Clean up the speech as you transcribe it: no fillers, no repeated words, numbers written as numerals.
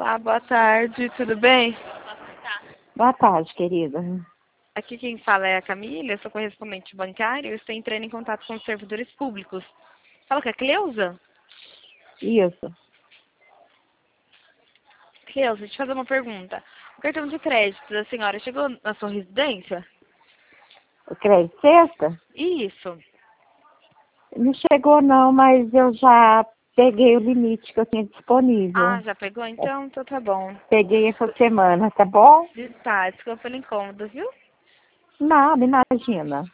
Olá, boa tarde, tudo bem? Boa tarde, querida. Aqui quem fala é a Camila, eu sou correspondente bancário e estou entrando em contato com os servidores públicos. Fala com a Cleusa? Isso. Cleusa, deixa eu te fazer uma pergunta. O cartão de crédito da senhora chegou na sua residência? O crédito sexta? Isso. Não chegou não, mas eu já peguei o limite que eu tinha disponível. Ah, já pegou? Então tá bom. Peguei essa semana, tá bom? Tá, desculpa pelo incômodo, viu? Nada, imagina.